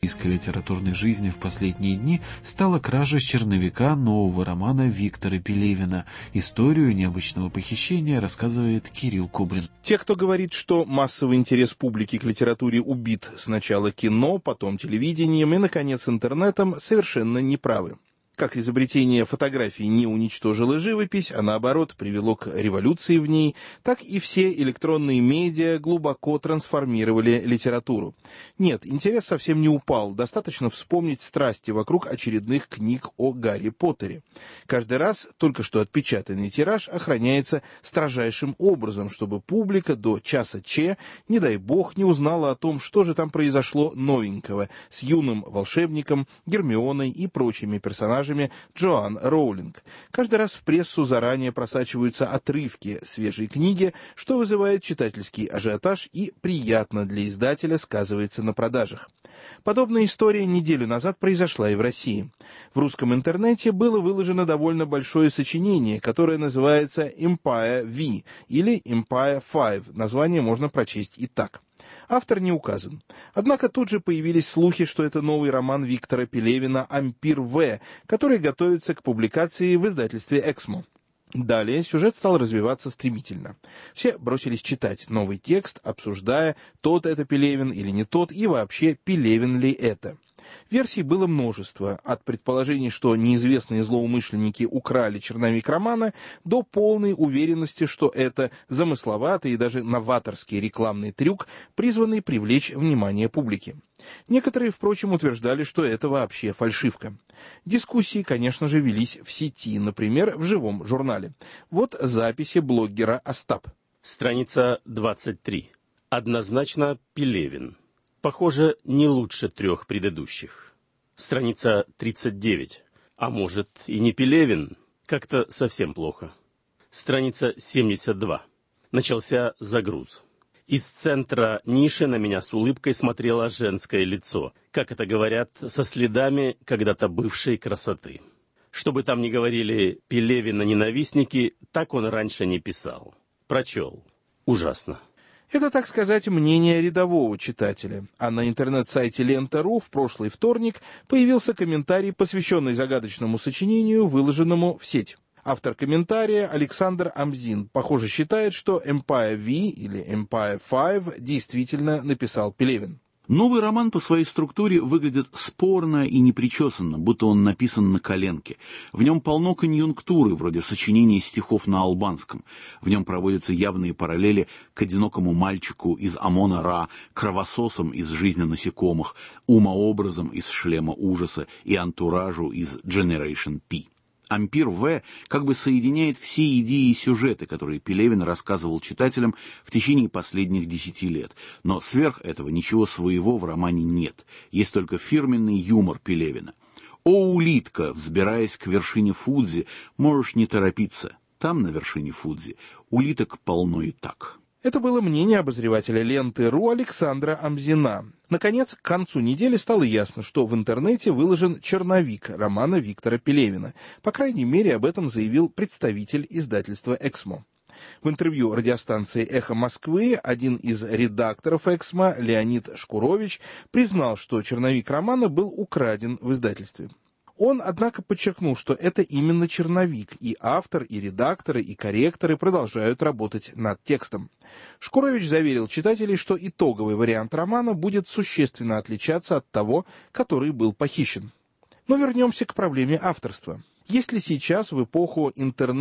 российской литературной жизни в последние дни стала кража с черновика нового романа Виктора Пелевина. Историю необычного похищения рассказывает Кирилл Кубрин. Те, кто говорит, что массовый интерес публики к литературе убит сначала кино, потом телевидением и, наконец, интернетом, совершенно неправы. Как изобретение фотографии не уничтожило живопись, а наоборот привело к революции в ней, так и все электронные медиа глубоко трансформировали литературу. Нет, интерес совсем не упал, достаточно вспомнить страсти вокруг очередных книг о Гарри Поттере. Каждый раз только что отпечатанный тираж охраняется строжайшим образом, чтобы публика до часа Че, не дай бог, не узнала о том, что же там произошло новенького с юным волшебником, Гермионой и прочими персонажами Джоан Роулинг. Каждый раз в прессу заранее просачиваются отрывки свежей книги, что вызывает читательский ажиотаж и приятно для издателя сказывается на продажах. Подобная история неделю назад произошла и в России. В русском интернете было выложено довольно большое сочинение, которое называется Empire V или Empire 5. Название можно прочесть и так. Автор не указан. Однако тут же появились слухи, что это новый роман Виктора Пелевина «Ампир В», который готовится к публикации в издательстве «Эксмо». Далее сюжет стал развиваться стремительно. Все бросились читать новый текст, обсуждая, тот это Пелевин или не тот, и вообще, Пелевин ли это. Версий было множество, от предположений, что неизвестные злоумышленники украли черновик романа, до полной уверенности, что это замысловатый и даже новаторский рекламный трюк, призванный привлечь внимание публики. Некоторые, впрочем, утверждали, что это вообще фальшивка. Дискуссии, конечно же, велись в сети, например, в живом журнале. Вот записи блогера Остап. Страница 23. Однозначно Пелевин. Похоже, не лучше 3 предыдущих. Страница 39. А может, и не Пелевин? Как-то совсем плохо. Страница 72. Начался загруз. Из центра ниши на меня с улыбкой смотрело женское лицо, как это говорят, со следами когда-то бывшей красоты. Что бы там ни говорили Пелевина ненавистники, так он раньше не писал. Прочел. Ужасно. Это, так сказать, мнение рядового читателя. А на интернет-сайте Лента.ру в прошлый вторник появился комментарий, посвященный загадочному сочинению, выложенному в сеть. Автор комментария Александр Амзин, похоже, считает, что Empire V или Empire 5 действительно написал Пелевин. Новый роман по своей структуре выглядит спорно и непричесанно, будто он написан на коленке. В нем полно конъюнктуры, вроде сочинений стихов на албанском. В нем проводятся явные параллели к одинокому мальчику из Амона-Ра, кровососам из «Жизни насекомых», умообразам из «Шлема ужаса» и антуражу из Generation P. «Ампир В» как бы соединяет все идеи и сюжеты, которые Пелевин рассказывал читателям в течение последних 10 лет. Но сверх этого ничего своего в романе нет. Есть только фирменный юмор Пелевина. «О, улитка, взбираясь к вершине Фудзи, можешь не торопиться. Там, на вершине Фудзи, улиток полно и так». Это было мнение обозревателя Ленты.ру Александра Амзина. Наконец, к концу недели стало ясно, что в интернете выложен черновик романа Виктора Пелевина. По крайней мере, об этом заявил представитель издательства «Эксмо». В интервью радиостанции «Эхо Москвы» один из редакторов «Эксмо», Леонид Шкурович, признал, что черновик романа был украден в издательстве. Он, однако, подчеркнул, что это именно черновик, и автор, и редакторы, и корректоры продолжают работать над текстом. Шкурович заверил читателей, что итоговый вариант романа будет существенно отличаться от того, который был похищен. Но вернемся к проблеме авторства. Есть ли сейчас в эпоху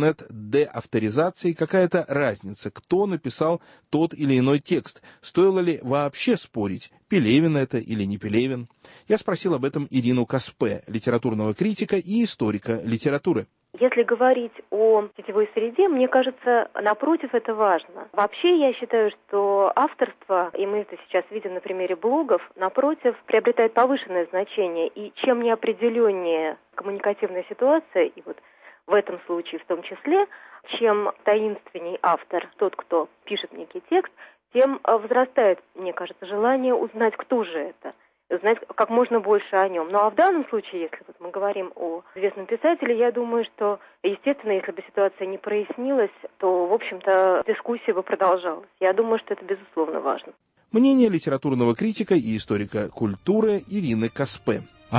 интернет-деавторизации какая-то разница, кто написал тот или иной текст? Стоило ли вообще спорить, Пелевин это или не Пелевин? Я спросил об этом Ирину Каспе, литературного критика и историка литературы. Если говорить о сетевой среде, мне кажется, напротив, это важно. Вообще, я считаю, что авторство, и мы это сейчас видим на примере блогов, напротив, приобретает повышенное значение. И чем неопределеннее коммуникативная ситуация, и вот в этом случае в том числе, чем таинственней автор, тот, кто пишет некий текст, тем возрастает, мне кажется, желание узнать, кто же это. Узнать как можно больше о нем. Ну а в данном случае, если вот мы говорим о известном писателе, я думаю, что, естественно, если бы ситуация не прояснилась, то, в общем-то, дискуссия бы продолжалась. Я думаю, что это безусловно важно. Мнение литературного критика и историка культуры Ирины Каспе.